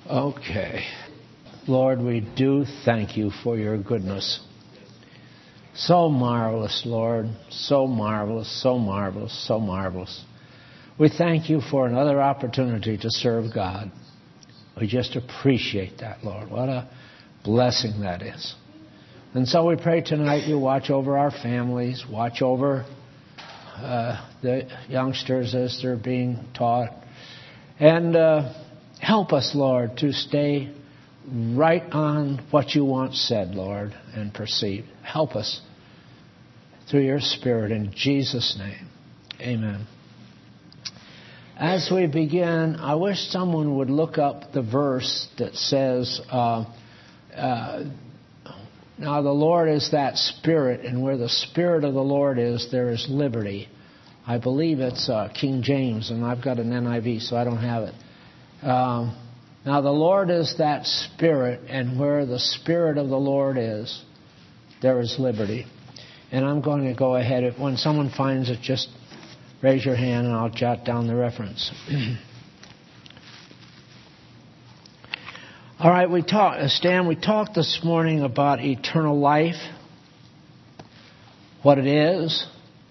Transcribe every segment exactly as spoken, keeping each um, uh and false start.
Okay. Lord, we do thank you for your goodness. So marvelous, Lord. So marvelous, so marvelous, so marvelous. We thank you for another opportunity to serve God. We just appreciate that, Lord. What a blessing that is. And so we pray tonight you watch over our families, watch over uh, the youngsters as they're being taught. And uh, help us, Lord, to stay right on what you once said, Lord, and perceived. Help us through your Spirit in Jesus' name. Amen. As we begin, I wish someone would look up the verse that says, uh, uh, now the Lord is that Spirit, and where the Spirit of the Lord is, there is liberty. I believe it's uh, King James, and I've got an N I V, so I don't have it. Um, now the Lord is that Spirit, and where the Spirit of the Lord is, there is liberty. And I'm going to go ahead. If, when someone finds it, just raise your hand, and I'll jot down the reference. All right, we talked, Stan, we talked this morning about eternal life, what it is,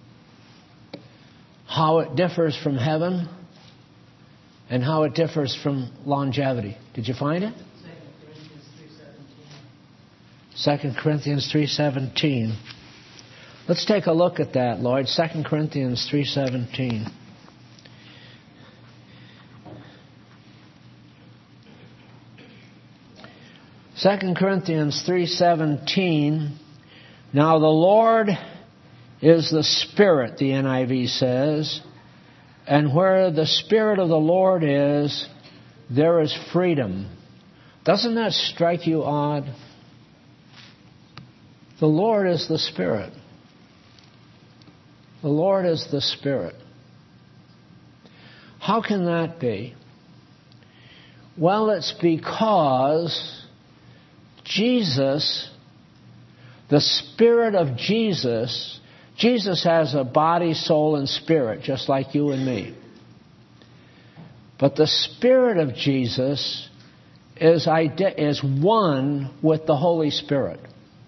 how it differs from heaven, and how it differs from longevity. Did you find it? Second Corinthians three seventeen. Let's take a look at that, Lloyd. Second Corinthians three seventeen. Second Corinthians three seventeen. Now the Lord is the Spirit, the N I V says, and where the Spirit of the Lord is, there is freedom. Doesn't that strike you odd? The Lord is the Spirit. The Lord is the Spirit. How can that be? Well, it's because Jesus, the Spirit of Jesus, Jesus has a body, soul, and spirit, just like you and me. But the Spirit of Jesus is, ide- is one with the Holy Spirit.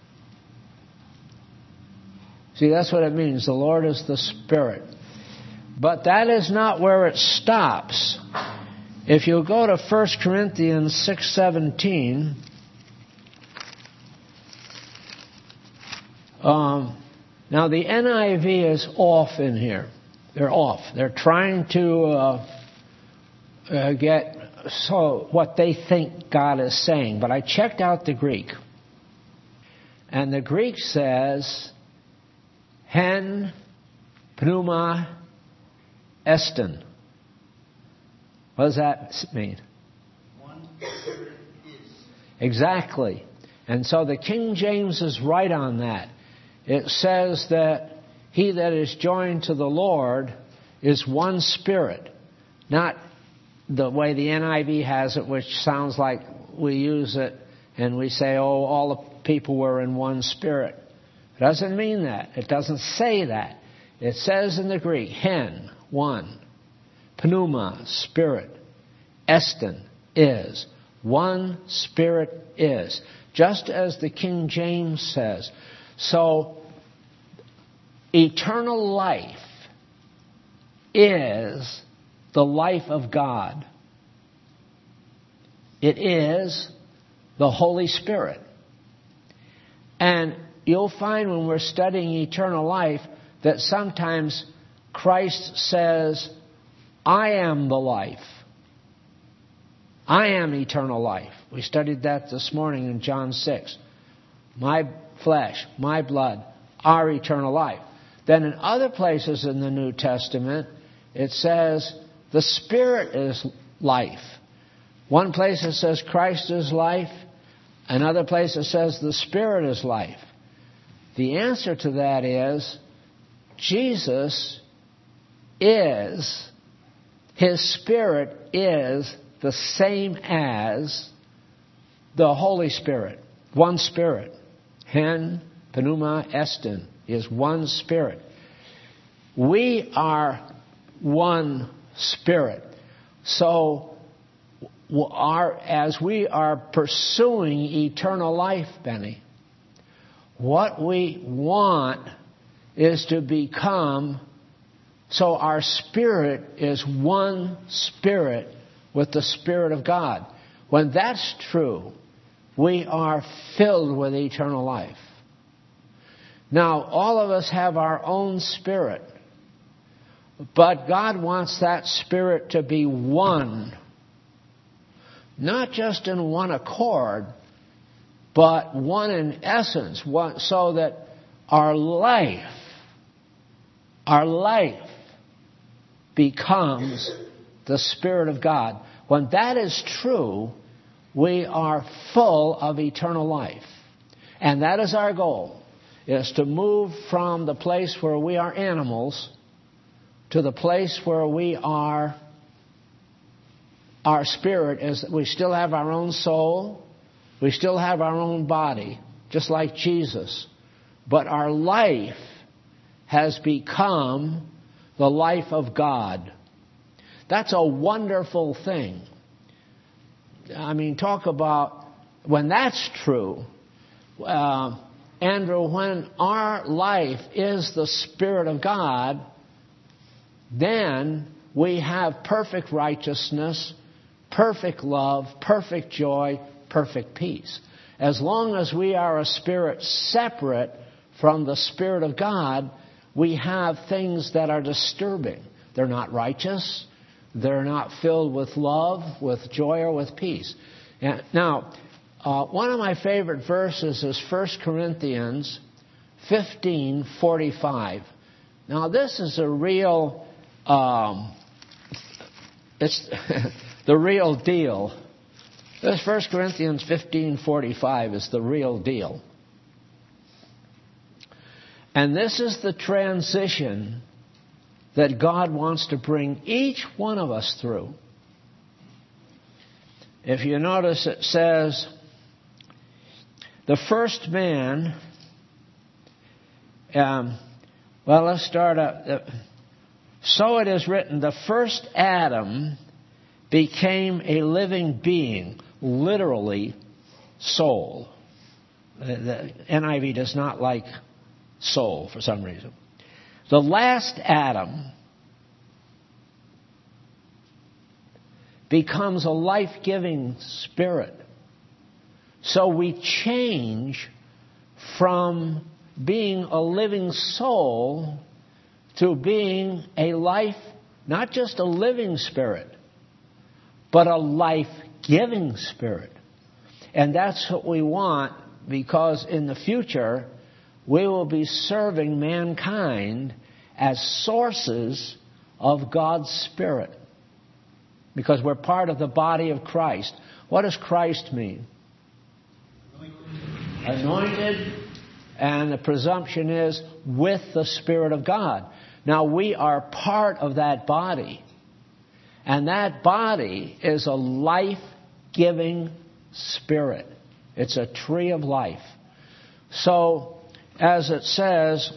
See, that's what it means. The Lord is the Spirit. But that is not where it stops. If you go to First Corinthians six seventeen, um, now the N I V is off in here. They're off. They're trying to uh, uh, get so what they think God is saying. But I checked out the Greek. And the Greek says, hen, pneuma, estin. What does that mean? One Spirit is. Exactly. And so the King James is right on that. It says that he that is joined to the Lord is one Spirit. Not the way the N I V has it, which sounds like we use it and we say, oh, all the people were in one Spirit. It doesn't mean that. It doesn't say that. It says in the Greek, hen, one, pneuma, spirit, estin, is. One Spirit is. Just as the King James says. So, eternal life is the life of God. It is the Holy Spirit. And you'll find when we're studying eternal life that sometimes Christ says, I am the life. I am eternal life. We studied that this morning in John six. My flesh, my blood, our eternal life. Then in other places in the New Testament, it says the Spirit is life. One place it says Christ is life. Another place it says the Spirit is life. The answer to that is Jesus is, His Spirit is the same as the Holy Spirit. One Spirit. Hen, pneuma, estin is one Spirit. We are one Spirit. So are, as we are pursuing eternal life, Benny, what we want is to become, so our spirit is one spirit with the Spirit of God. When that's true, we are filled with eternal life. Now, all of us have our own spirit, but God wants that spirit to be one. Not just in one accord, but one in essence, one, so that our life, our life becomes the Spirit of God. When that is true, we are full of eternal life. And that is our goal, is to move from the place where we are animals to the place where we are, our spirit is, we still have our own soul, we still have our own body, just like Jesus. But our life has become the life of God. That's a wonderful thing. I mean, talk about, when that's true, uh, Andrew, when our life is the Spirit of God, then we have perfect righteousness, perfect love, perfect joy, perfect peace. As long as we are a spirit separate from the Spirit of God, we have things that are disturbing. They're not righteous. They're not filled with love, with joy, or with peace. And now, uh, one of my favorite verses is First Corinthians fifteen forty-five. Now, this is a real, um, it's the real deal. This First Corinthians fifteen forty-five is the real deal. And this is the transition that God wants to bring each one of us through. If you notice, it says, the first man, um, well, let's start up. So it is written, the first Adam became a living being, literally soul. The N I V does not like soul for some reason. The last Adam becomes a life-giving spirit. So we change from being a living soul to being a life, not just a living spirit, but a life-giving spirit. And that's what we want, because in the future, we will be serving mankind as sources of God's Spirit. Because we're part of the body of Christ. What does Christ mean? Anointed. Anointed. And the presumption is with the Spirit of God. Now we are part of that body. And that body is a life-giving spirit. It's a tree of life. So, as it says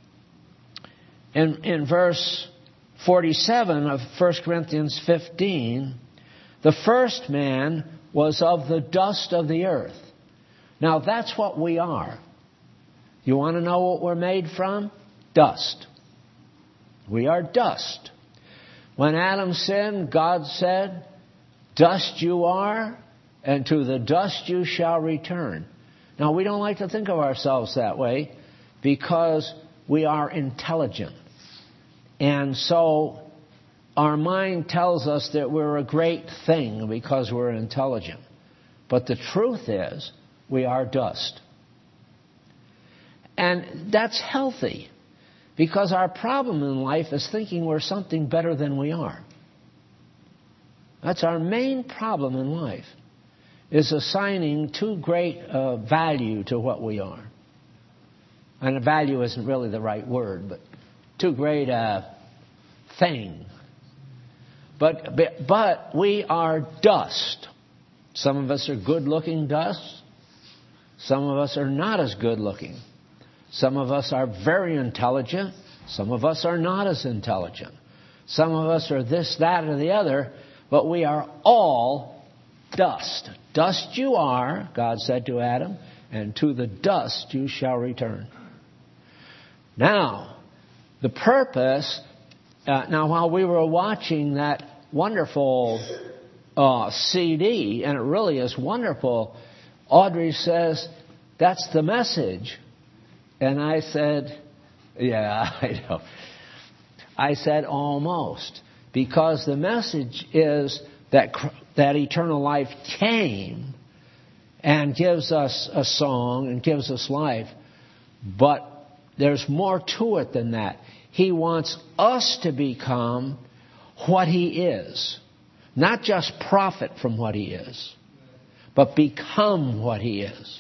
in, in verse forty-seven of First Corinthians fifteen, the first man was of the dust of the earth. Now that's what we are. You want to know what we're made from? Dust. We are dust. When Adam sinned, God said, dust you are, and to the dust you shall return. Now, we don't like to think of ourselves that way because we are intelligent. And so our mind tells us that we're a great thing because we're intelligent. But the truth is, we are dust. And that's healthy, because our problem in life is thinking we're something better than we are. That's our main problem in life, is assigning too great uh, value to what we are. And value isn't really the right word, but too great a thing. But, but, but we are dust. Some of us are good-looking dust. Some of us are not as good-looking. Some of us are very intelligent. Some of us are not as intelligent. Some of us are this, that, or the other. But we are all dust. Dust you are, God said to Adam, and to the dust you shall return. Now, the purpose, uh, now while we were watching that wonderful uh, C D, and it really is wonderful, Audrey says, that's the message. And I said, yeah, I know. I said almost. Because the message is that that eternal life came and gives us a song and gives us life. But there's more to it than that. He wants us to become what He is. Not just profit from what He is, but become what He is.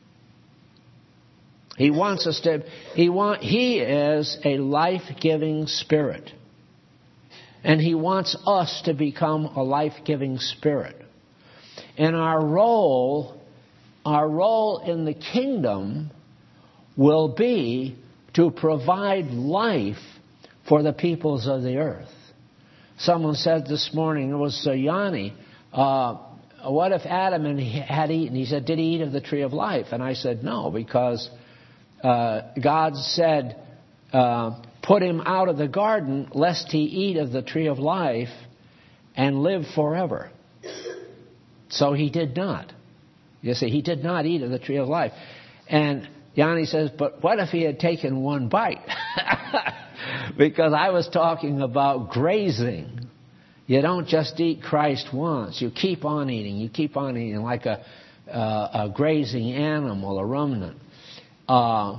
He wants us to, he want, He is a life-giving Spirit. And He wants us to become a life-giving Spirit. And our role, our role in the kingdom will be to provide life for the peoples of the earth. Someone said this morning, it was uh, Yanni, uh, what if Adam had eaten? He said, did he eat of the tree of life? And I said, no, because uh, God said, uh, put him out of the garden lest he eat of the tree of life and live forever. So he did not. You see, he did not eat of the tree of life. And Yanni says, but what if he had taken one bite? Because I was talking about grazing. You don't just eat Christ once. You keep on eating. You keep on eating like a, uh, a grazing animal, a ruminant. Uh,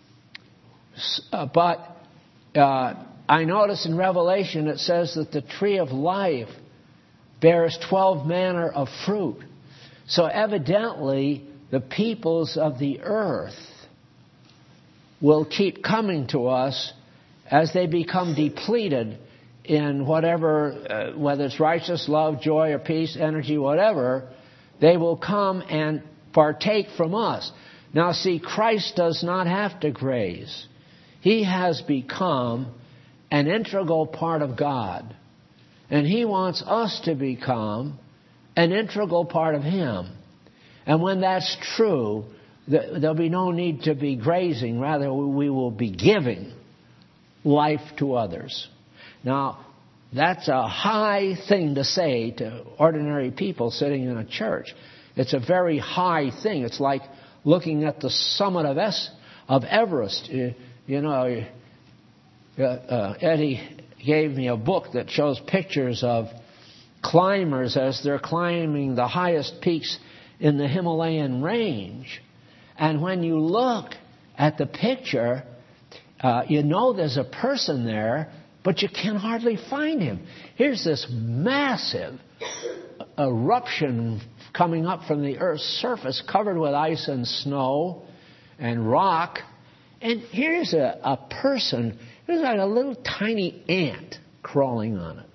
but uh, I notice in Revelation it says that the tree of life bears twelve manner of fruit. So evidently the peoples of the earth will keep coming to us as they become depleted in whatever, uh, whether it's righteousness, love, joy, or peace, energy, whatever, they will come and partake from us. Now see, Christ does not have to graze. He has become an integral part of God. And He wants us to become an integral part of Him. And when that's true, there'll be no need to be grazing. Rather, we will be giving life to others. Now, that's a high thing to say to ordinary people sitting in a church. It's a very high thing. It's like looking at the summit of, es- of Everest. You, you know, uh, uh, Eddie gave me a book that shows pictures of climbers as they're climbing the highest peaks in the Himalayan range. And when you look at the picture, uh, you know there's a person there, but you can hardly find him. Here's this massive eruption coming up from the Earth's surface, covered with ice and snow and rock. And here's a, a person, there's like a little tiny ant crawling on it.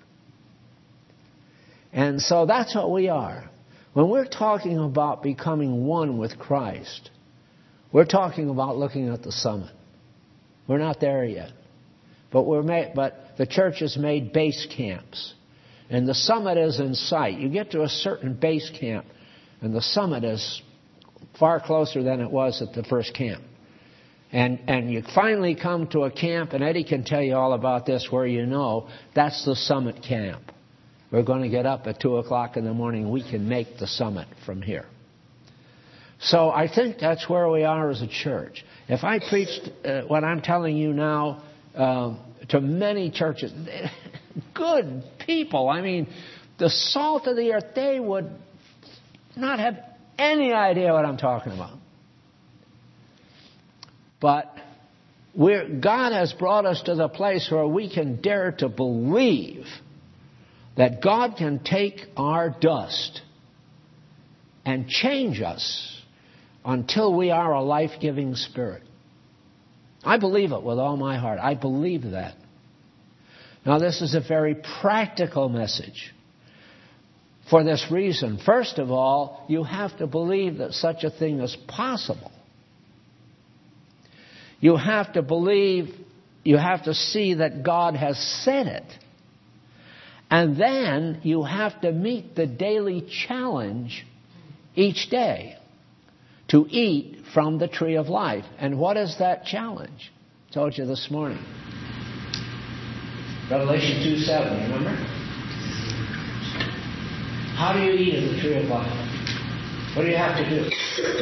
And so that's what we are. When we're talking about becoming one with Christ, we're talking about looking at the summit. We're not there yet. But we're made, but the church has made base camps. And the summit is in sight. You get to a certain base camp, and the summit is far closer than it was at the first camp. And and you finally come to a camp, and Eddie can tell you all about this, where you know that's the summit camp. We're going to get up at two o'clock in the morning. We can make the summit from here. So I think that's where we are as a church. If I preached uh, what I'm telling you now uh, to many churches, good people, I mean, the salt of the earth, they would not have any idea what I'm talking about. But we're, God has brought us to the place where we can dare to believe that God can take our dust and change us until we are a life-giving spirit. I believe it with all my heart. I believe that. Now, this is a very practical message for this reason. First of all, you have to believe that such a thing is possible. You have to believe, you have to see that God has said it. And then you have to meet the daily challenge each day to eat from the tree of life. And what is that challenge? I told you this morning. Revelation two seven, remember? How do you eat of the tree of life? What do you have to do?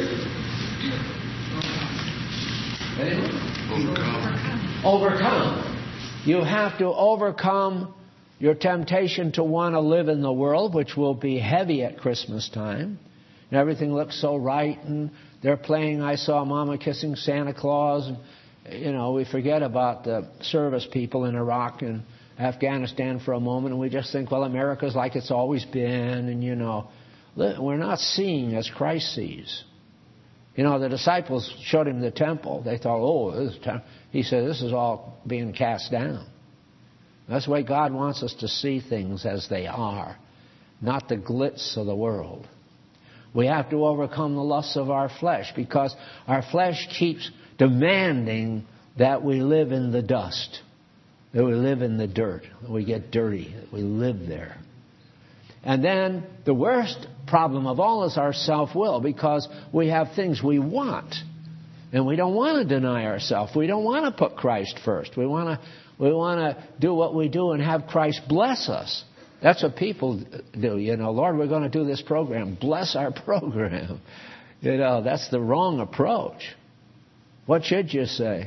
Anyone? Overcome. Overcome. You have to overcome your temptation to want to live in the world, which will be heavy at Christmas time. And everything looks so right, and they're playing I Saw Mama Kissing Santa Claus. And, you know, we forget about the service people in Iraq and Afghanistan for a moment, and we just think, well, America's like it's always been, and, you know, we're not seeing as Christ sees. You know, the disciples showed him the temple. They thought, oh, this is temple. He said, this is all being cast down. That's the way God wants us to see things as they are, not the glitz of the world. We have to overcome the lusts of our flesh because our flesh keeps demanding that we live in the dust, that we live in the dirt, that we get dirty, that we live there. And then the worst problem of all is our self-will, because we have things we want, and we don't want to deny ourselves. We don't want to put Christ first. We want to we want to do what we do and have Christ bless us. That's what people do. You know, Lord, we're going to do this program. Bless our program. You know, that's the wrong approach. What should you say?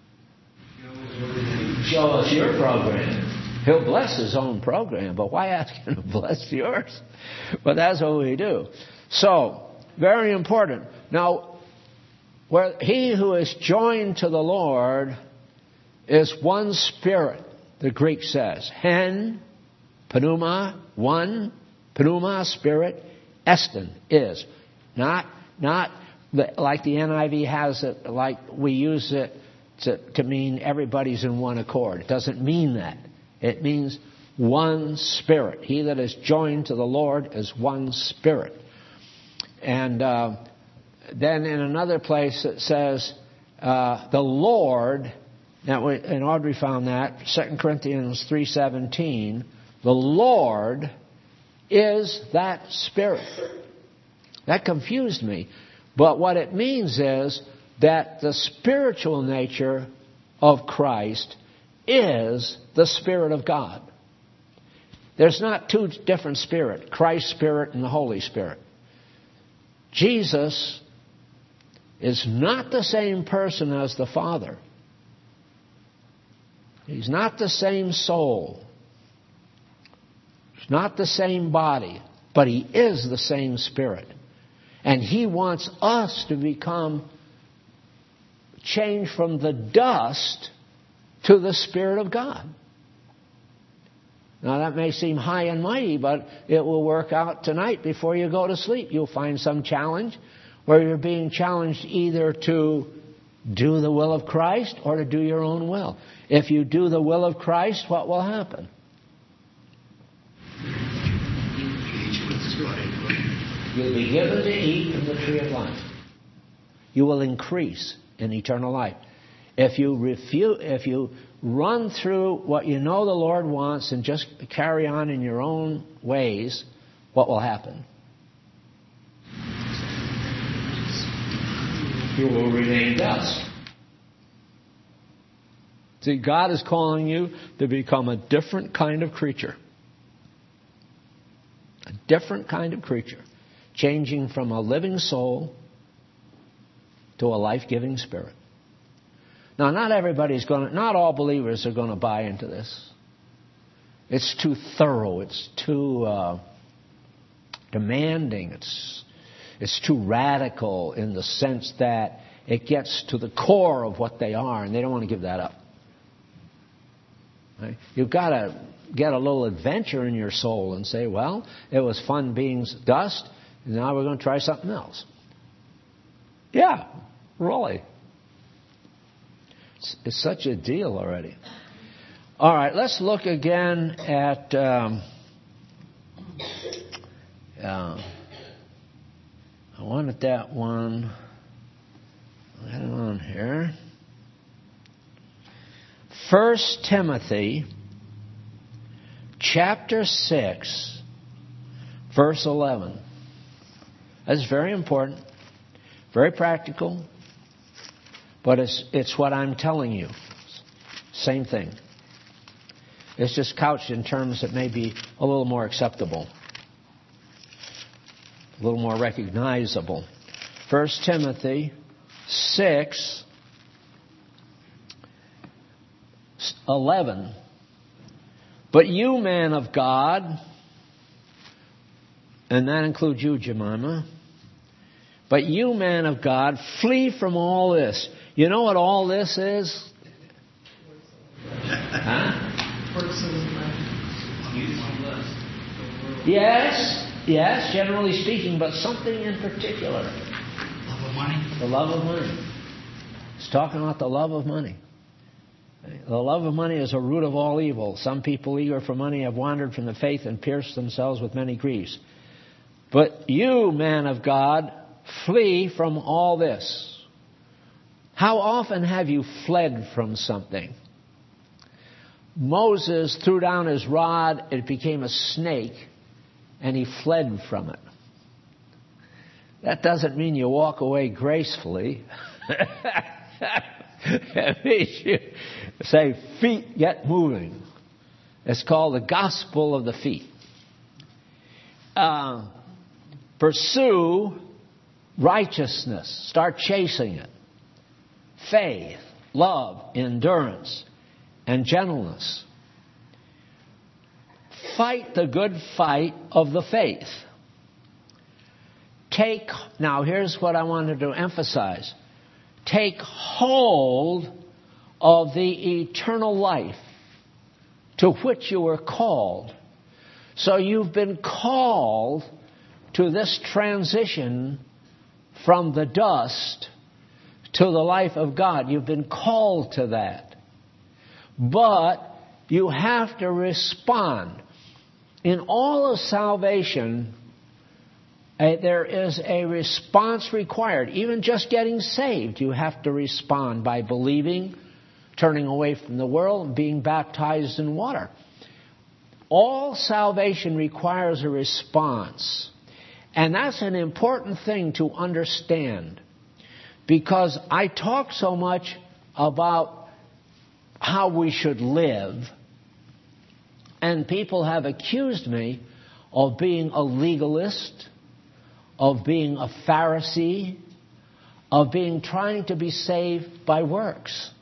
Show us your program. He'll bless his own program, but why ask him to bless yours? But that's what we do. So, very important. Now, where he who is joined to the Lord is one spirit, the Greek says. Hen, pneuma, one, pneuma, spirit, estin, is. Not, not the, like the N I V has it, like we use it to, to mean everybody's in one accord. It doesn't mean that. It means one spirit. He that is joined to the Lord is one spirit. And uh, then in another place it says, uh, the Lord, now we, and Audrey found that, Second Corinthians three seventeen, the Lord is that spirit. That confused me. But what it means is that the spiritual nature of Christ is the Spirit of God. There's not two different spirits, Christ's Spirit and the Holy Spirit. Jesus is not the same person as the Father. He's not the same soul. He's not the same body, but he is the same Spirit. And he wants us to become changed from the dust to the Spirit of God. Now that may seem high and mighty, but it will work out tonight before you go to sleep. You'll find some challenge where you're being challenged either to do the will of Christ or to do your own will. If you do the will of Christ, what will happen? You'll be given to eat from the tree of life. You will increase in eternal life. If you refuse, if you run through what you know the Lord wants and just carry on in your own ways, what will happen? You will remain dust. See, God is calling you to become a different kind of creature. A different kind of creature. Changing from a living soul to a life-giving spirit. Now, not everybody's going to, not all believers are going to buy into this. It's too thorough. It's too uh, demanding. It's it's too radical in the sense that it gets to the core of what they are, and they don't want to give that up. Right? You've got to get a little adventure in your soul and say, well, it was fun being dust, and now we're going to try something else. Yeah, really. It's, it's such a deal already. All right, let's look again at... Um, uh, I wanted that one. I got it on here. First Timothy chapter six, verse eleven. That's very important, very practical, but it's, it's what I'm telling you. Same thing. It's just couched in terms that may be a little more acceptable, a little more recognizable. First Timothy six, eleven. But you, man of God, and that includes you, Jemima, but you, man of God, flee from all this. You know what all this is? Huh? Yes, yes, generally speaking, but something in particular. Love of money. The love of money. It's talking about the love of money. The love of money is a root of all evil. Some people eager for money have wandered from the faith and pierced themselves with many griefs. But you, man of God, flee from all this. How often have you fled from something? Moses threw down his rod, it became a snake, and he fled from it. That doesn't mean you walk away gracefully. It means you say, feet get moving. It's called the gospel of the feet. Uh, pursue righteousness. Start chasing it. Faith, love, endurance, and gentleness. Fight the good fight of the faith. Take, now here's what I wanted to emphasize. Take hold of the eternal life to which you were called. So you've been called to this transition from the dust to the life of God. You've been called to that. But you have to respond. In all of salvation, Uh, there is a response required. Even just getting saved, you have to respond by believing, turning away from the world, and being baptized in water. All salvation requires a response. And that's an important thing to understand. Because I talk so much about how we should live, and people have accused me of being a legalist, of being a Pharisee, of being trying to be saved by works.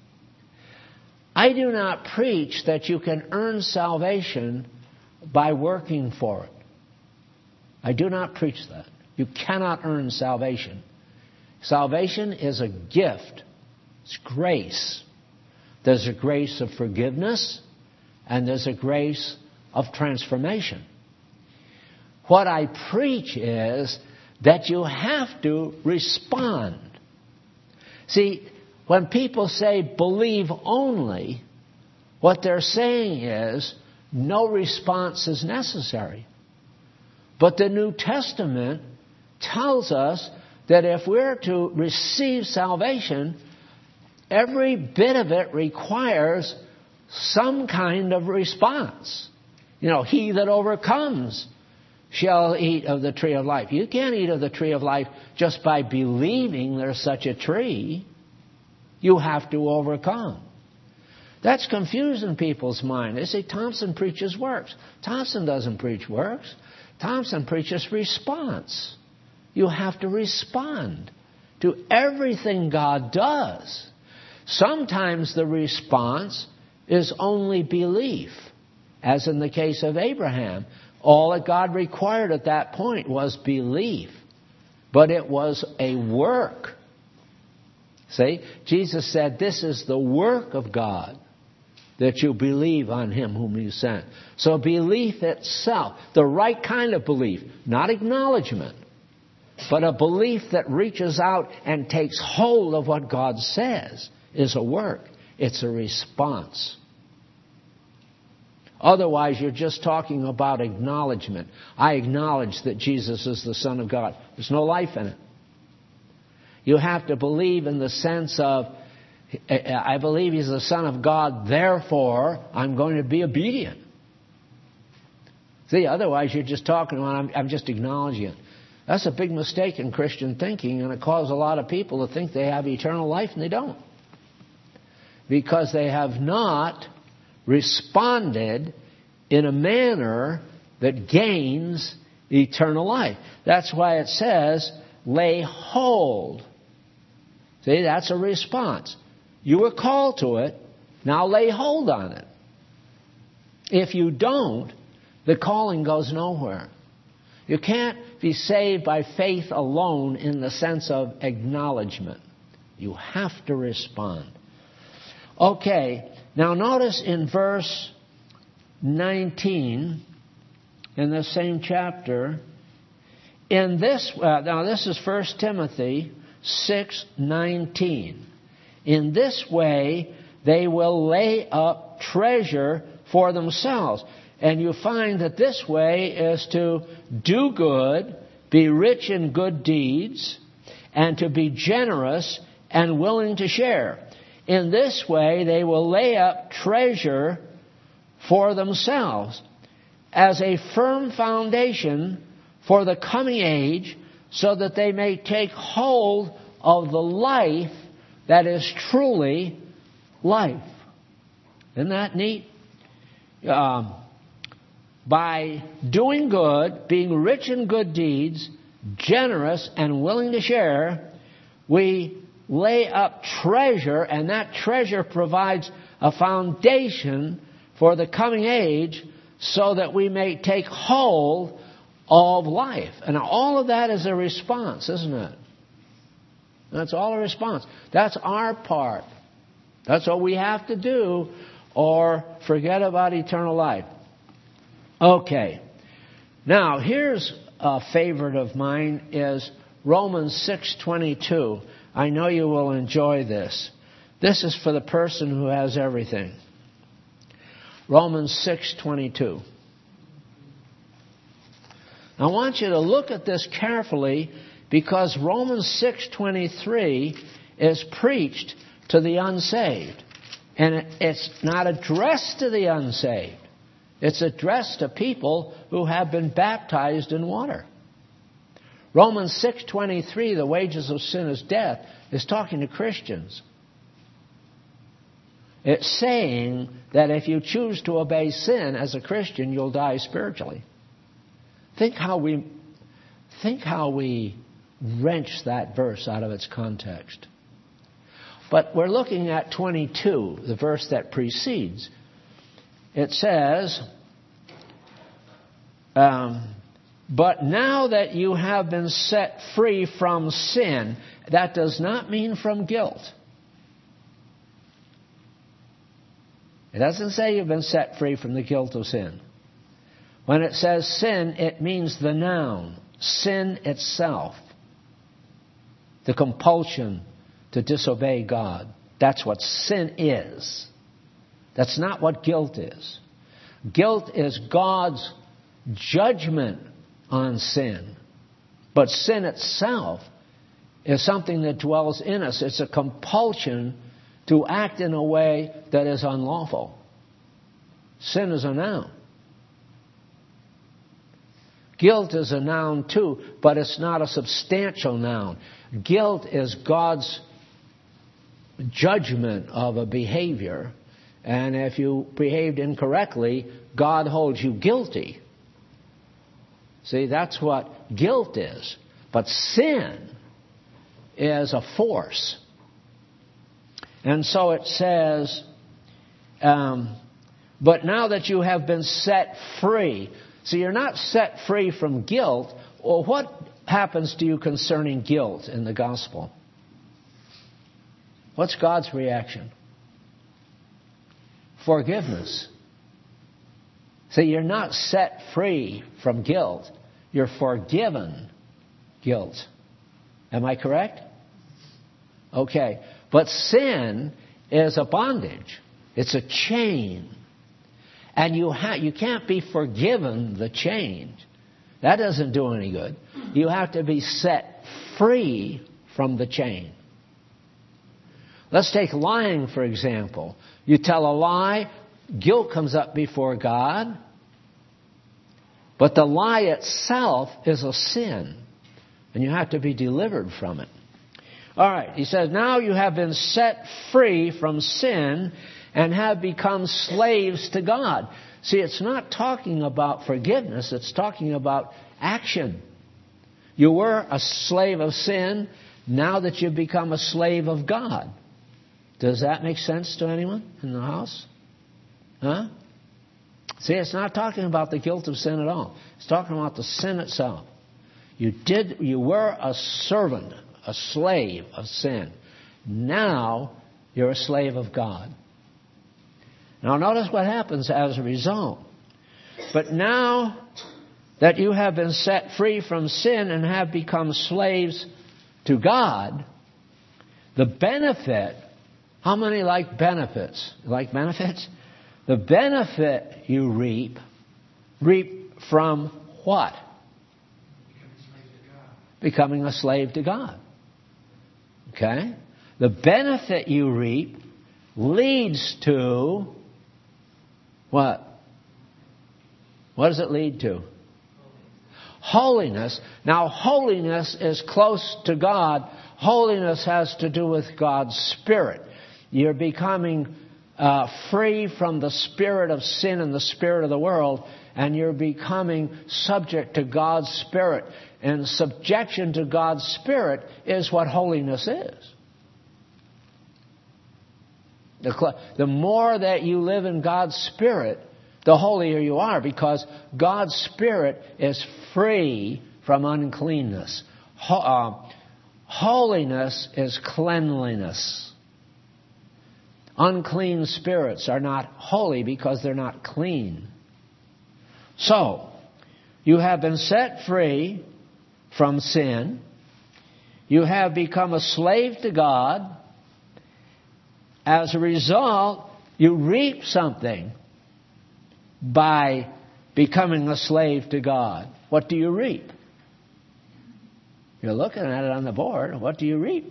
I do not preach that you can earn salvation by working for it. I do not preach that. You cannot earn salvation. Salvation is a gift. It's grace. There's a grace of forgiveness, and there's a grace of transformation. What I preach is that you have to respond. See, when people say believe only, what they're saying is no response is necessary. But the New Testament tells us that if we're to receive salvation, every bit of it requires some kind of response. You know, he that overcomes shall eat of the tree of life. You can't eat of the tree of life just by believing there's such a tree. You have to overcome. That's confusing people's mind. They say Thompson preaches works. Thompson doesn't preach works. Thompson preaches response. You have to respond to everything God does. Sometimes the response is only belief, as in the case of Abraham. All that God required at that point was belief. But it was a work. See, Jesus said, this is the work of God, that you believe on Him whom you sent. So belief itself, the right kind of belief, not acknowledgement, but a belief that reaches out and takes hold of what God says, is a work. It's a response. Otherwise, you're just talking about acknowledgement. I acknowledge that Jesus is the Son of God. There's no life in it. You have to believe in the sense of, I believe He's the Son of God, therefore I'm going to be obedient. See, otherwise you're just talking about, I'm, I'm just acknowledging it. That's a big mistake in Christian thinking, and it causes a lot of people to think they have eternal life, and they don't. Because they have not responded in a manner that gains eternal life. That's why it says, lay hold. See, that's a response. You were called to it, now lay hold on it. If you don't, the calling goes nowhere. You can't be saved by faith alone in the sense of acknowledgement. You have to respond. Okay, now notice in verse nineteen, in the same chapter, in this, uh, now this is First Timothy six nineteen. In this way, they will lay up treasure for themselves. And you find that this way is to do good, be rich in good deeds, and to be generous and willing to share. In this way, they will lay up treasure for themselves as a firm foundation for the coming age, so that they may take hold of the life that is truly life. Isn't that neat? Um, by doing good, being rich in good deeds, generous and willing to share, we lay up treasure, and that treasure provides a foundation for the coming age, so that we may take hold of life. And all of that is a response, isn't it? That's all a response. That's our part. That's what we have to do, or forget about eternal life. Okay. Now, here's a favorite of mine, is Romans six twenty-two. I know you will enjoy this. This is for the person who has everything. Romans six twenty-two. I want you to look at this carefully, because Romans six twenty-three is preached to the unsaved. And it's not addressed to the unsaved. It's addressed to people who have been baptized in water. Romans six twenty-three, the wages of sin is death, is talking to Christians. It's saying that if you choose to obey sin as a Christian, you'll die spiritually. Think how we, think how we wrench that verse out of its context. But we're looking at twenty-two, the verse that precedes. It says, um, but now that you have been set free from sin, that does not mean from guilt. It doesn't say you've been set free from the guilt of sin. When it says sin, it means the noun, sin itself. The compulsion to disobey God. That's what sin is. That's not what guilt is. Guilt is God's judgment on sin. But sin itself is something that dwells in us. It's a compulsion to act in a way that is unlawful. Sin is a noun. Guilt is a noun too, but it's not a substantial noun. Guilt is God's judgment of a behavior, and if you behaved incorrectly, God holds you guilty. See, that's what guilt is. But sin is a force. And so it says, um, but now that you have been set free. So you're not set free from guilt. Well, what happens to you concerning guilt in the gospel? What's God's reaction? Forgiveness. See, you're not set free from guilt. You're forgiven guilt. Am I correct? Okay. But sin is a bondage. It's a chain. And you ha- you can't be forgiven the chain. That doesn't do any good. You have to be set free from the chain. Let's take lying, for example. You tell a lie, guilt comes up before God, But the lie itself is a sin, and you have to be delivered from it. All right, he says, now you have been set free from sin and have become slaves to God. See, it's not talking about forgiveness, it's talking about action. You were a slave of sin, now that you've become a slave of God. Does that make sense to anyone in the house? Huh? See, it's not talking about the guilt of sin at all. It's talking about the sin itself. You did, you were a servant, a slave of sin. Now you're a slave of God. Now notice what happens as a result. But now that you have been set free from sin and have become slaves to God, the benefit, how many like benefits? Like benefits? The benefit you reap, reap from what? Becoming a slave to God. Okay? The benefit you reap leads to what? What does it lead to? Holiness. Now, holiness is close to God. Holiness has to do with God's Spirit. You're becoming uh, free from the spirit of sin and the spirit of the world, and you're becoming subject to God's Spirit. And subjection to God's Spirit is what holiness is. The, cl- the more that you live in God's Spirit, the holier you are, because God's Spirit is free from uncleanness. Ho- uh, holiness is cleanliness. Unclean spirits are not holy because they're not clean. So, you have been set free from sin. You have become a slave to God. As a result, you reap something by becoming a slave to God. What do you reap? You're looking at it on the board. What do you reap?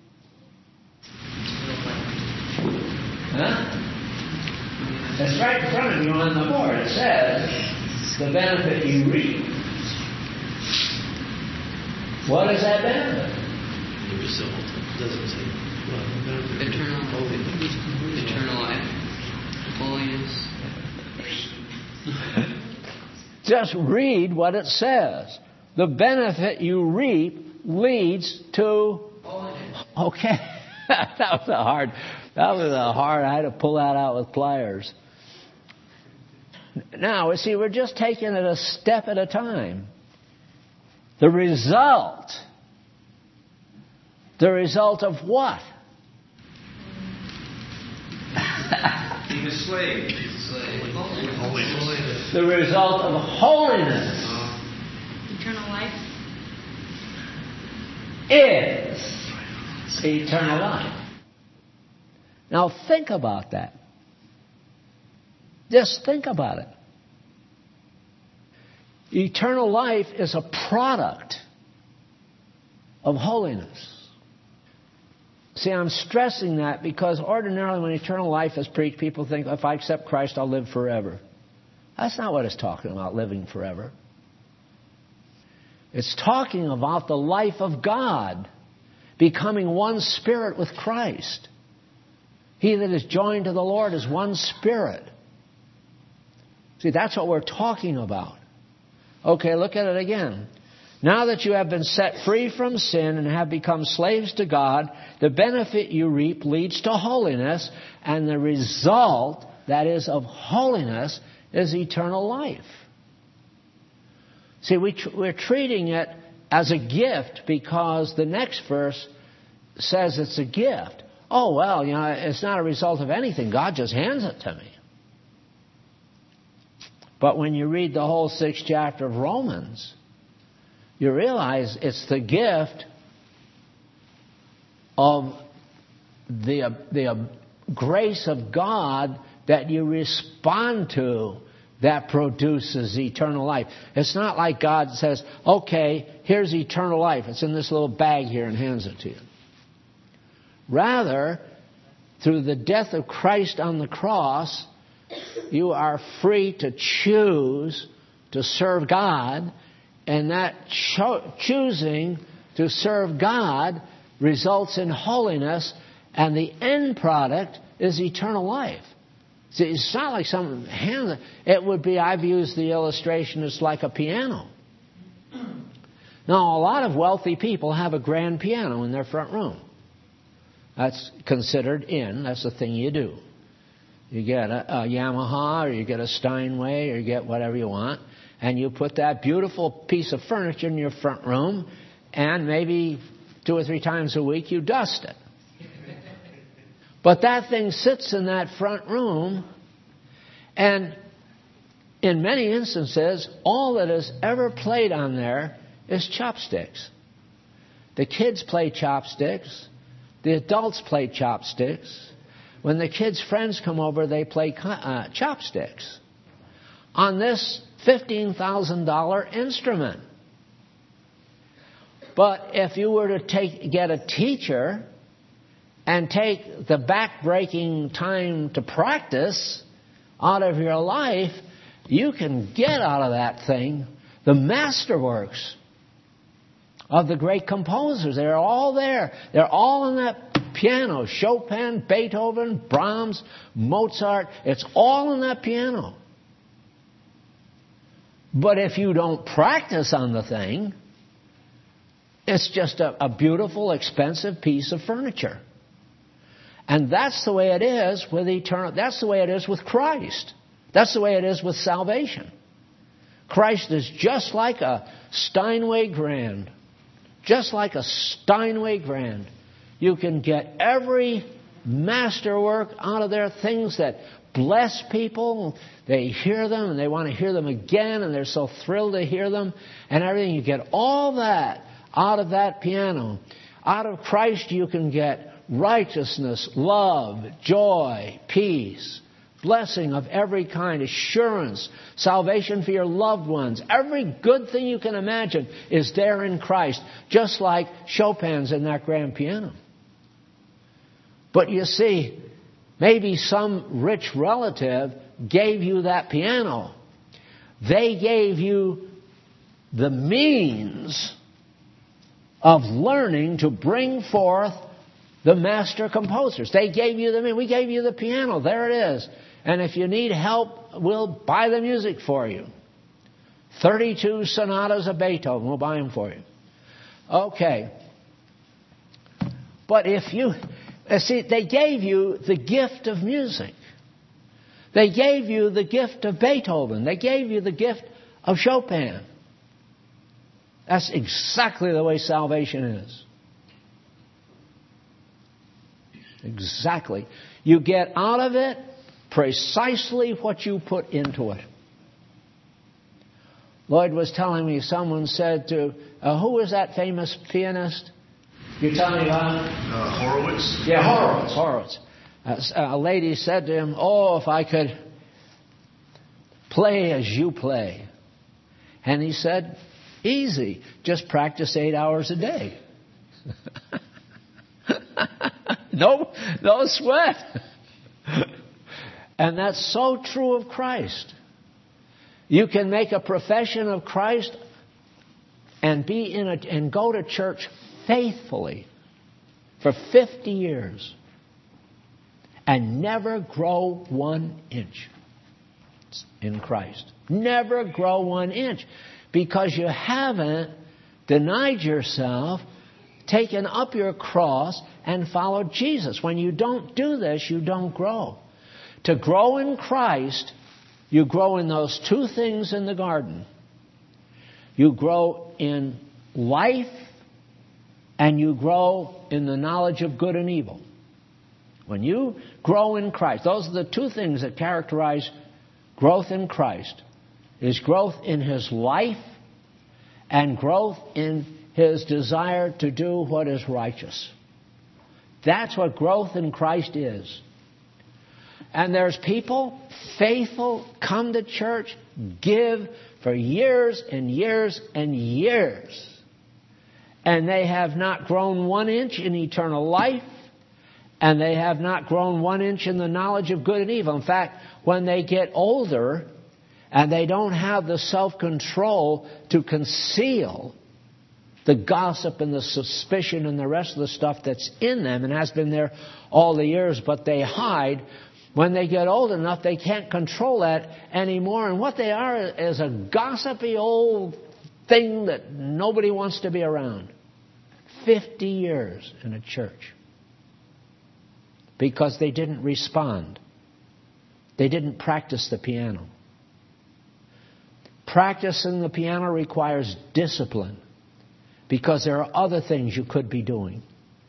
Huh? It's right in front of you on the board. It says the benefit you reap. What is that benefit? The result. It doesn't say. Well, the benefit. Eternal, Holiness. eternal life. Holiness. Just read what it says. The benefit you reap leads to Holiness. Okay. that was a hard that was a hard I had to pull that out with pliers. Now, you see, we're just taking it a step at a time. The result. The result of what? Being a slave. Slave. Holiness. The result of holiness Eternal life. is eternal life. Now think about that. Just think about it. Eternal life is a product of holiness. See, I'm stressing that because ordinarily when eternal life is preached, people think, if I accept Christ, I'll live forever. That's not what it's talking about, living forever. It's talking about the life of God, becoming one spirit with Christ. He that is joined to the Lord is one spirit. See, that's what we're talking about. Okay, look at it again. Now that you have been set free from sin and have become slaves to God, the benefit you reap leads to holiness, and the result, that is, of holiness, is eternal life. See, we tr- we're treating it as a gift because the next verse says it's a gift. Oh, well, you know, it's not a result of anything. God just hands it to me. But when you read the whole sixth chapter of Romans, you realize it's the gift of the, the grace of God that you respond to that produces eternal life. It's not like God says, okay, here's eternal life. It's in this little bag here and hands it to you. Rather, through the death of Christ on the cross, you are free to choose to serve God, and that cho- choosing to serve God results in holiness, and the end product is eternal life. See, it's not like some hand. It would be, I've used the illustration, it's like a piano. Now, a lot of wealthy people have a grand piano in their front room. That's considered in. That's the thing you do. You get a, a Yamaha, or you get a Steinway, or you get whatever you want, and you put that beautiful piece of furniture in your front room, and maybe two or three times a week you dust it. But that thing sits in that front room, and in many instances, all that is ever played on there is chopsticks. The kids play chopsticks. The adults play chopsticks. When the kids' friends come over, they play uh, chopsticks on this fifteen thousand dollars instrument. But if you were to take get a teacher and take the back-breaking time to practice out of your life, you can get out of that thing the masterworks of the great composers. They're all there. They're all in that piano. Chopin, Beethoven, Brahms, Mozart. It's all in that piano. But if you don't practice on the thing, it's just a, a beautiful, expensive piece of furniture. And that's the way it is with eternal. That's the way it is with Christ. That's the way it is with salvation. Christ is just like a Steinway grand. Just like a Steinway grand. You can get every masterwork out of there, things that bless people. They hear them and they want to hear them again, and they're so thrilled to hear them and everything. You get all that out of that piano. Out of Christ you can get righteousness, love, joy, peace, blessing of every kind, assurance, salvation for your loved ones. Every good thing you can imagine is there in Christ, just like Chopin's in that grand piano. But you see, maybe some rich relative gave you that piano. They gave you the means of learning to bring forth the master composers. They gave you the means. We gave you the piano. There it is. And if you need help, we'll buy the music for you. thirty-two sonatas of Beethoven. We'll buy them for you. Okay. But if you... See, they gave you the gift of music. They gave you the gift of Beethoven. They gave you the gift of Chopin. That's exactly the way salvation is. Exactly. You get out of it precisely what you put into it. Lloyd was telling me, someone said to, uh, who was that famous pianist? You tell me about it? Uh, Horowitz? Yeah, Horowitz. Horowitz. Uh, a lady said to him, oh, if I could play as you play. And he said, easy. Just practice eight hours a day. no, no sweat. And that's so true of Christ. You can make a profession of Christ and be in a, and go to church faithfully for fifty years and never grow one inch in Christ. Never grow one inch because you haven't denied yourself, taken up your cross, and followed Jesus. When you don't do this, you don't grow. To grow in Christ, you grow in those two things in the garden. You grow in life, and you grow in the knowledge of good and evil. When you grow in Christ, those are the two things that characterize growth in Christ. Is growth in His life and growth in His desire to do what is righteous. That's what growth in Christ is. And there's people, faithful, come to church, give for years and years and years. And they have not grown one inch in eternal life. And they have not grown one inch in the knowledge of good and evil. In fact, when they get older And they don't have the self-control to conceal the gossip and the suspicion and the rest of the stuff that's in them and has been there all the years, but they hide. When they get old enough, they can't control that anymore. And what they are is a gossipy old thing that nobody wants to be around. Fifty years in a church. Because they didn't respond. They didn't practice the piano. Practicing the piano requires discipline. Because there are other things you could be doing.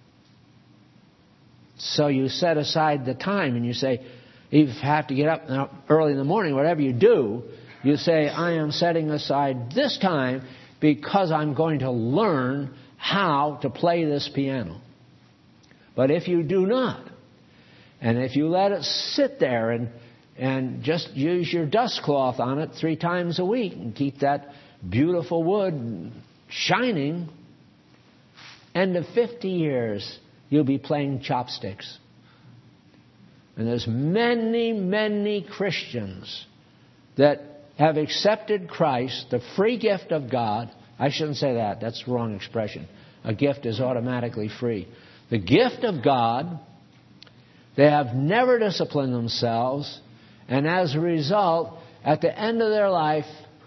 So you set aside the time and you say, if you have to get up early in the morning, whatever you do, you say, I am setting aside this time because I'm going to learn how to play this piano. But if you do not, and if you let it sit there and, and just use your dust cloth on it three times a week and keep that beautiful wood shining, end of fifty years, you'll be playing chopsticks. And there's many, many Christians that have accepted Christ, the free gift of God. I shouldn't say that. That's the wrong expression. A gift is automatically free. The gift of God, they have never disciplined themselves, and as a result, at the end of their life,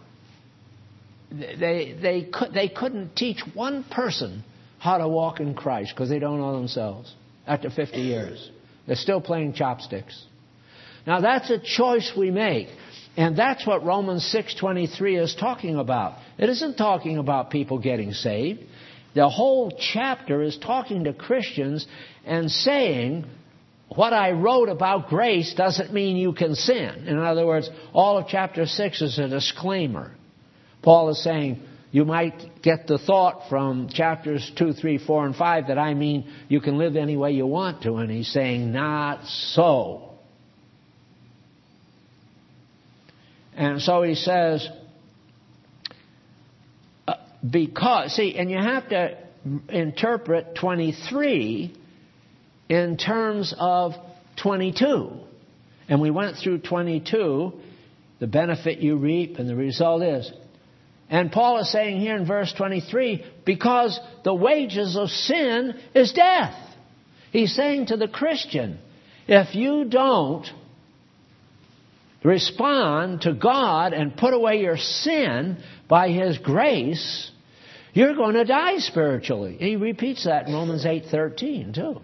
they, they, could, they couldn't teach one person how to walk in Christ because they don't know themselves after fifty years. They're still playing chopsticks. Now that's a choice we make. And that's what Romans six twenty-three is talking about. It isn't talking about people getting saved. The whole chapter is talking to Christians and saying, what I wrote about grace doesn't mean you can sin. In other words, all of chapter six is a disclaimer. Paul is saying, you might get the thought from chapters two, three, four, and five that I mean you can live any way you want to. And he's saying, not so. And so he says, uh, because, see, and you have to interpret twenty-three in terms of twenty-two. And we went through twenty-two, the benefit you reap, and the result is. And Paul is saying here in verse twenty-three, because the wages of sin is death. He's saying to the Christian, if you don't respond to God and put away your sin by His grace, you're going to die spiritually. He repeats that in Romans eight thirteen too.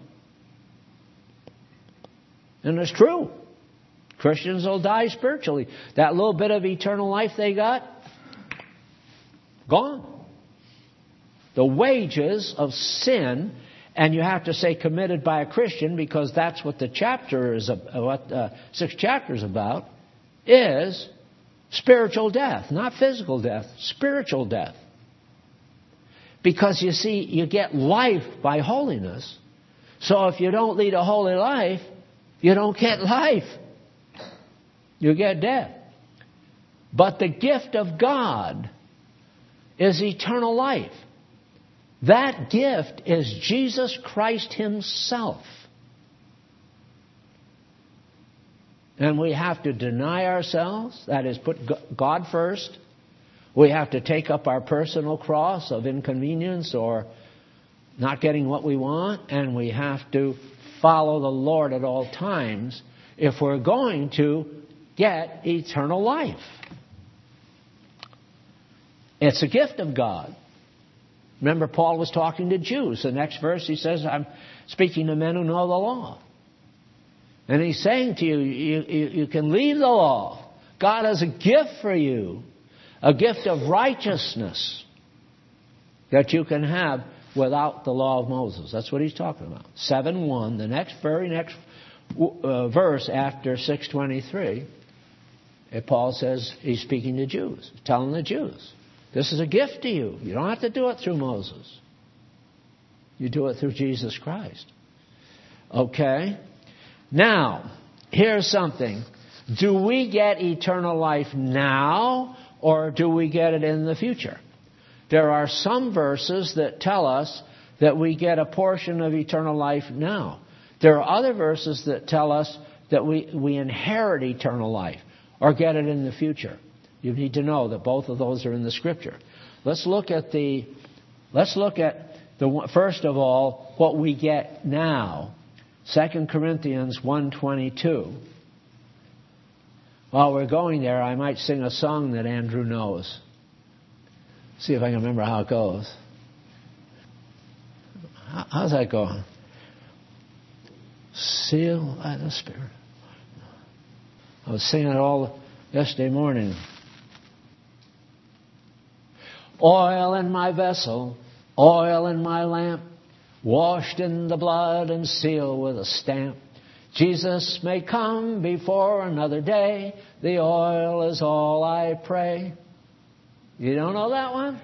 And it's true. Christians will die spiritually. That little bit of eternal life they got, gone. The wages of sin, and you have to say committed by a Christian because that's what the chapter is, what uh, six chapters about, is spiritual death, not physical death, spiritual death. Because you see, you get life by holiness. So if you don't lead a holy life, you don't get life. You get death. But the gift of God is eternal life. That gift is Jesus Christ Himself. And we have to deny ourselves, that is, put God first. We have to take up our personal cross of inconvenience or not getting what we want, and we have to follow the Lord at all times if we're going to get eternal life. It's a gift of God. Remember, Paul was talking to Jews. The next verse he says, I'm speaking to men who know the law. And he's saying to you, you, you, you can leave the law. God has a gift for you. A gift of righteousness that you can have without the law of Moses. That's what he's talking about. seven one, the next very next uh, verse after six twenty-three, Paul says he's speaking to Jews, telling the Jews, this is a gift to you. You don't have to do it through Moses. You do it through Jesus Christ. Okay? Now, here's something. Do we get eternal life now, or do we get it in the future? There are some verses that tell us that we get a portion of eternal life now. There are other verses that tell us that we, we inherit eternal life or get it in the future. You need to know that both of those are in the Scripture. Let's look at the, let's look at the, first of all, what we get now. Second Corinthians one twenty-two. While we're going there, I might sing a song that Andrew knows. See if I can remember how it goes. How's that going? Sealed by the Spirit. I was singing it all yesterday morning. Oil in my vessel, oil in my lamp, washed in the blood and sealed with a stamp. Jesus may come before another day. The oil is all I pray. You don't know that one?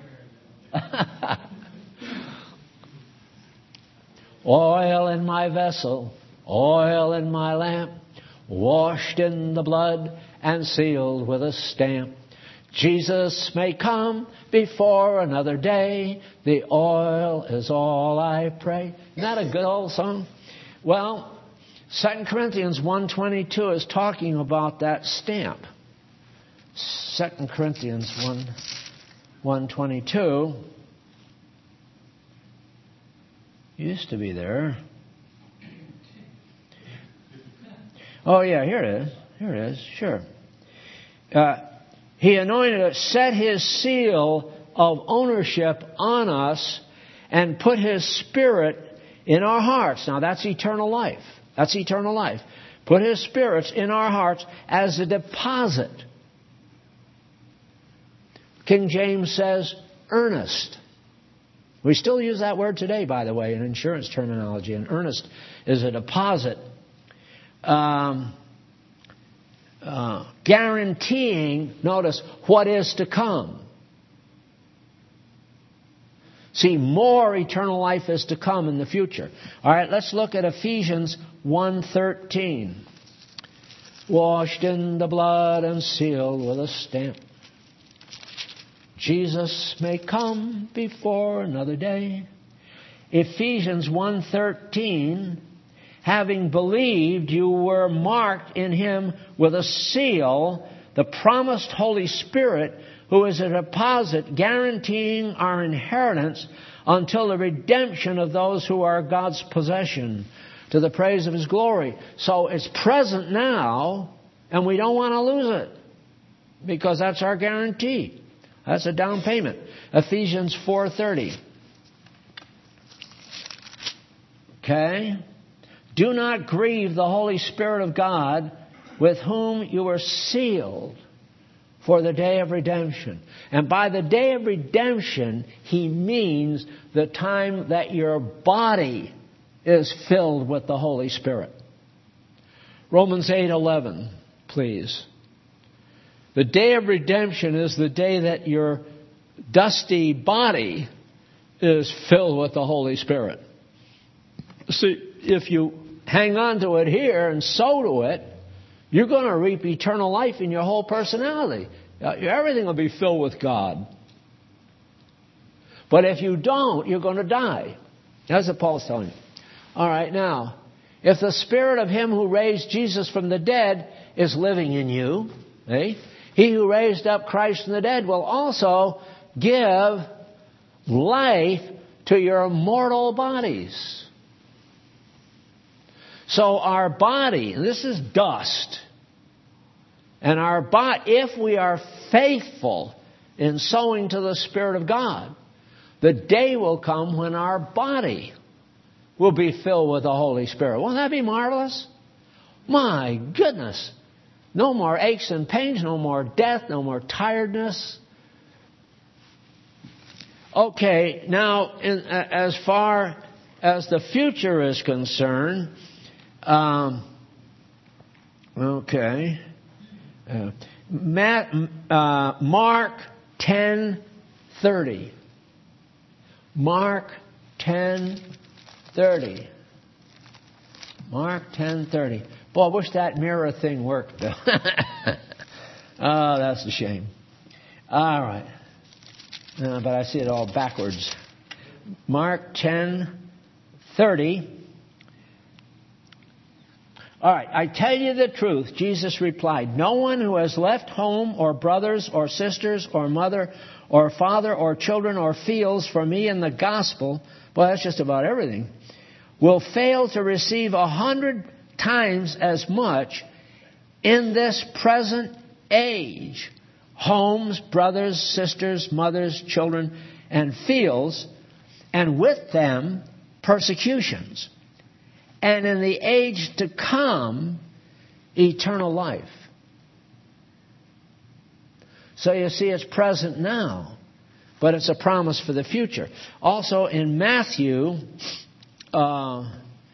Oil in my vessel, oil in my lamp, washed in the blood and sealed with a stamp. Jesus may come before another day. The oil is all I pray. Isn't that a good old song? Well, Second Corinthians one twenty-two is talking about that stamp. Second Corinthians one twenty-two used to be there. Oh, yeah, here it is. Here it is, sure. Uh, he anointed us, set His seal of ownership on us, and put His Spirit in our hearts. Now, that's eternal life. That's eternal life. Put His Spirit in our hearts as a deposit. King James says, earnest. We still use that word today, by the way, in insurance terminology. An earnest is a deposit. Um, uh, guaranteeing, notice, what is to come. See, more eternal life is to come in the future. All right, let's look at Ephesians one thirteen. Washed in the blood and sealed with a stamp. Jesus may come before another day. Ephesians one thirteen. Having believed, you were marked in Him with a seal, the promised Holy Spirit, who is a deposit guaranteeing our inheritance until the redemption of those who are God's possession, to the praise of His glory. So it's present now, and we don't want to lose it, because that's our guarantee. That's a down payment. Ephesians four thirty. Okay? Do not grieve the Holy Spirit of God, with whom you were sealed for the day of redemption. And by the day of redemption, He means the time that your body is filled with the Holy Spirit. Romans eight eleven, please. The day of redemption is the day that your dusty body is filled with the Holy Spirit. See, if you hang on to it here and sow to it, you're going to reap eternal life in your whole personality. Everything will be filled with God. But if you don't, you're going to die. That's what Paul's telling you. All right, now, if the Spirit of Him who raised Jesus from the dead is living in you, eh? He who raised up Christ from the dead will also give life to your mortal bodies. So our body, and this is dust, and our body, if we are faithful in sowing to the Spirit of God, the day will come when our body will be filled with the Holy Spirit. Won't that be marvelous? My goodness. No more aches and pains, no more death, no more tiredness. Okay, now in, as far as the future is concerned, um, okay, uh, Matt, uh, Mark ten thirty. Mark ten thirty. Mark ten thirty. Boy, I wish that mirror thing worked, Bill. Oh, that's a shame. All right. Uh, but I see it all backwards. Mark ten thirty. All right, I tell you the truth, Jesus replied, no one who has left home or brothers or sisters or mother or father or children or fields for me in the gospel, well, that's just about everything, will fail to receive a hundred times as much in this present age. Homes, brothers, sisters, mothers, children, and fields, and with them persecutions. And in the age to come, eternal life. So you see, it's present now, but it's a promise for the future. Also in Matthew uh,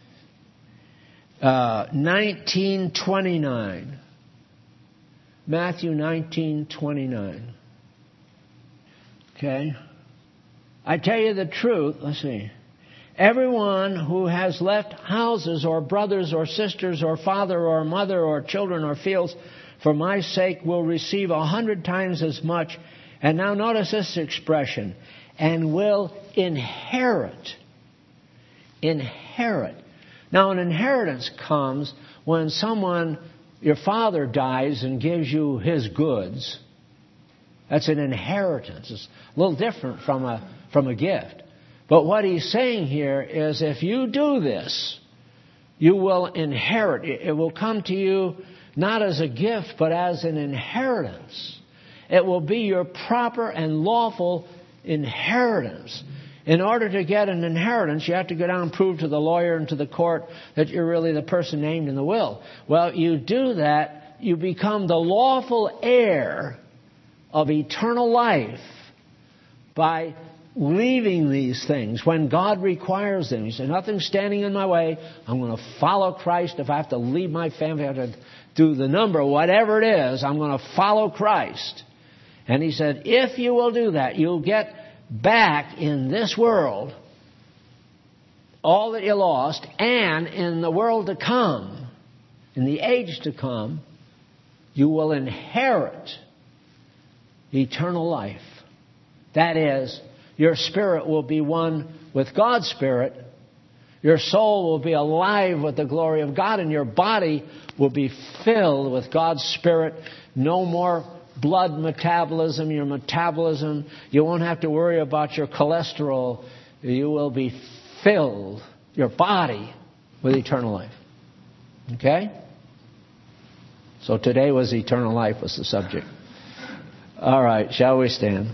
uh, nineteen twenty-nine. Matthew nineteen twenty-nine. Okay? I tell you the truth. Let's see. Everyone who has left houses or brothers or sisters or father or mother or children or fields for my sake will receive a hundred times as much. And now notice this expression. And will inherit. Inherit. Now an inheritance comes when someone, your father dies and gives you his goods. That's an inheritance. It's a little different from a, from a gift. But what he's saying here is if you do this, you will inherit. It will come to you not as a gift, but as an inheritance. It will be your proper and lawful inheritance. In order to get an inheritance, you have to go down and prove to the lawyer and to the court that you're really the person named in the will. Well, you do that, you become the lawful heir of eternal life by leaving these things when God requires them. He said, nothing's standing in my way. I'm going to follow Christ. If I have to leave my family, I have to do the number, whatever it is, I'm going to follow Christ. And he said, if you will do that, you'll get back in this world all that you lost, and in the world to come, in the age to come, you will inherit eternal life. That is, your spirit will be one with God's Spirit. Your soul will be alive with the glory of God, and your body will be filled with God's Spirit. No more blood metabolism, your metabolism. You won't have to worry about your cholesterol. You will be filled, your body, with eternal life. Okay? So today was eternal life was the subject. All right, shall we stand?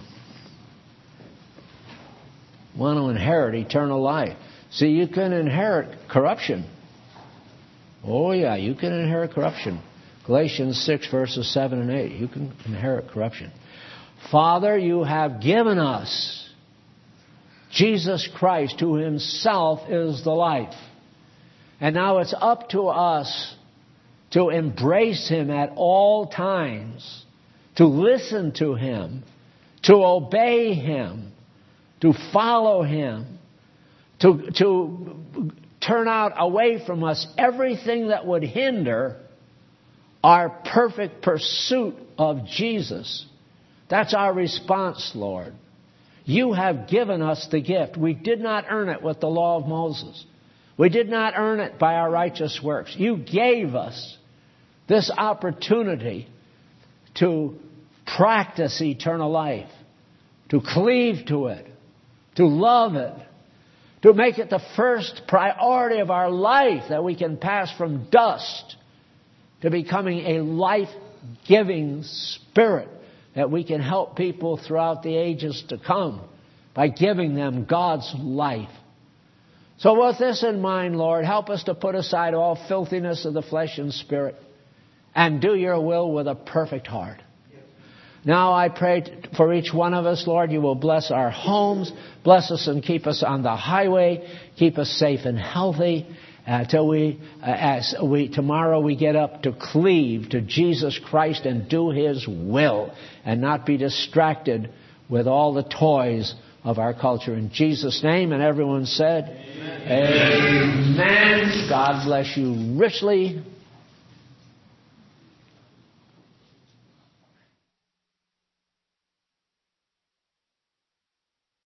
Want to inherit eternal life. See, you can inherit corruption. Oh yeah, you can inherit corruption. Galatians six verses seven and eight. You can inherit corruption. Father, you have given us Jesus Christ, who himself is the life. And now it's up to us to embrace him at all times, to listen to him, to obey him, to follow him, to, to turn out away from us everything that would hinder our perfect pursuit of Jesus. That's our response, Lord. You have given us the gift. We did not earn it with the law of Moses. We did not earn it by our righteous works. You gave us this opportunity to practice eternal life, to cleave to it, to love it, to make it the first priority of our life, that we can pass from dust to becoming a life-giving spirit, that we can help people throughout the ages to come by giving them God's life. So with this in mind, Lord, help us to put aside all filthiness of the flesh and spirit and do your will with a perfect heart. Now I pray for each one of us, Lord, you will bless our homes, bless us and keep us on the highway, keep us safe and healthy, uh, till we, uh, as we, tomorrow we get up to cleave to Jesus Christ and do his will and not be distracted with all the toys of our culture. In Jesus' name, and everyone said, Amen. Amen. God bless you richly.